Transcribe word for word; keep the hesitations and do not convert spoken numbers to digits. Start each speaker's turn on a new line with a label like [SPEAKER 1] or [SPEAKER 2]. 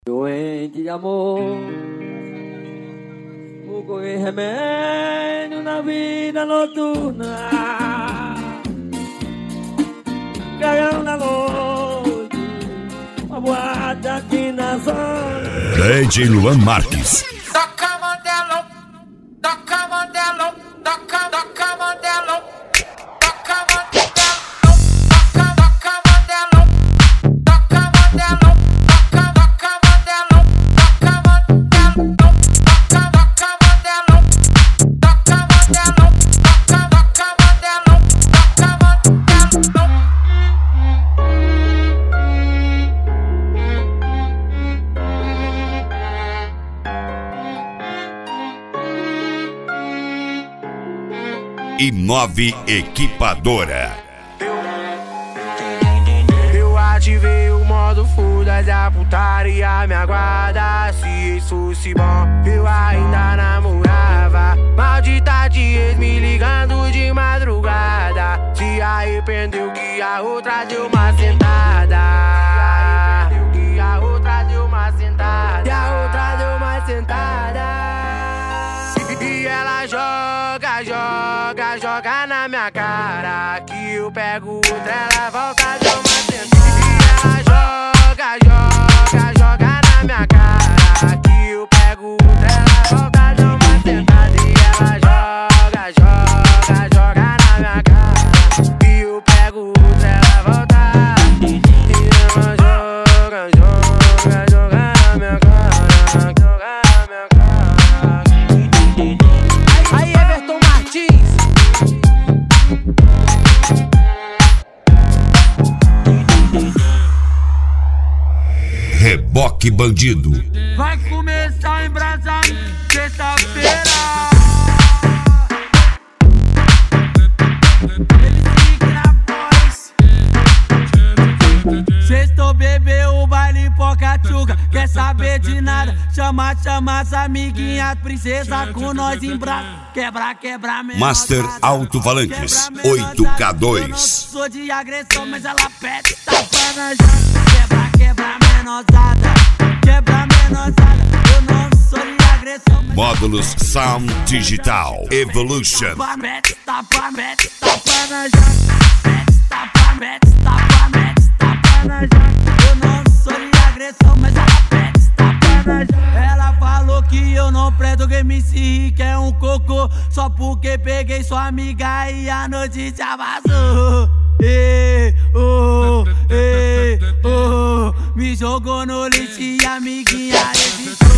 [SPEAKER 1] Doente de amor, vou correr remédio na vida noturna, caião na noite, uma boate aqui na zona.
[SPEAKER 2] D J Luan Marques.
[SPEAKER 3] Toca modelo, toca modelo, toca, toca modelo, toca modelo, toca, toca modelo, toca modelo, toca, toca modelo, toca modelo, toca, toca modelo, toca modelo, toca, toca modelo, toca modelo.
[SPEAKER 2] Inove Equipadora.
[SPEAKER 4] Eu ativei o modo fudas, a putaria me aguarda. Se isso se bom, eu ainda namorava. Maldita de ex me ligando de madrugada. Se arrependeu que a outra deu uma sentada. Se arrependeu que a outra deu uma sentada. E a outra deu uma sentada. E ela joga, joga, joga na minha cara. Que eu pego outra, ela volta de uma sentada. E ela joga, joga, joga na minha cara. Que eu pego outra, ela volta de uma sentada. E ela joga, joga, joga na minha cara. Que eu pego outra, ela volta. E ela joga, joga, joga na minha cara. Joga na minha cara. Aí, Everton Martins.
[SPEAKER 2] Reboque Bandido.
[SPEAKER 5] Vai começar a embrasar sexta-feira. Ele fica na voz. Sextou, bebeu o baile Pocatuca. Quer saber de nada? Chama, chama as amiguinhas, princesa com nós em braço. Quebra, quebra, menor.
[SPEAKER 2] Master Alto-Falantes oito K dois.
[SPEAKER 5] Sou de agressão, mas ela pede tapa na janta. Quebra, quebra, menosada. Quebra, menosada. Eu não sou de agressão, mas
[SPEAKER 2] Módulos Sound Digital Evolution.
[SPEAKER 5] tapa, mete, tapa, mete, tapa na janta. Mete, tapa, mete, tapa, mete, tapa na janta. Eu não sou de agressão, mas ela pede tapa na janta. Ela falou que eu não presto, que M C Rick é um cocô. Só porque peguei sua amiga e a notícia vazou. Ei, oh, ei, oh, me jogou no lixo e a amiguinha evitou.